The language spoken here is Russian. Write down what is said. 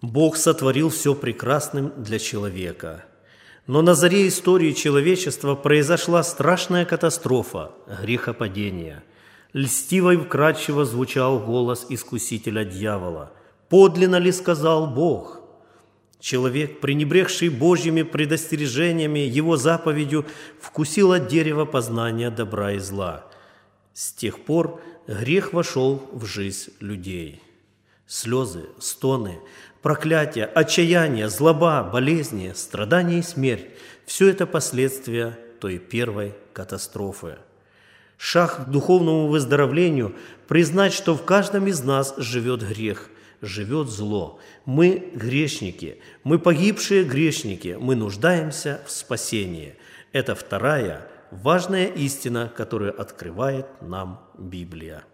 Бог сотворил все прекрасным для человека. Но на заре истории человечества произошла страшная катастрофа – грехопадение. Льстиво и вкрадчиво звучал голос искусителя дьявола. «Подлинно ли сказал Бог?» Человек, пренебрегший Божьими предостережениями, его заповедью, вкусил от дерева познания добра и зла. С тех пор грех вошел в жизнь людей. Слезы, стоны, проклятия, отчаяние, злоба, болезни, страдания и смерть – все это последствия той первой катастрофы. Шаг к духовному выздоровлению – признать, что в каждом из нас живет грех, живет зло. Мы грешники, мы погибшие грешники, мы нуждаемся в спасении. Это вторая важная истина, которую открывает нам Библия.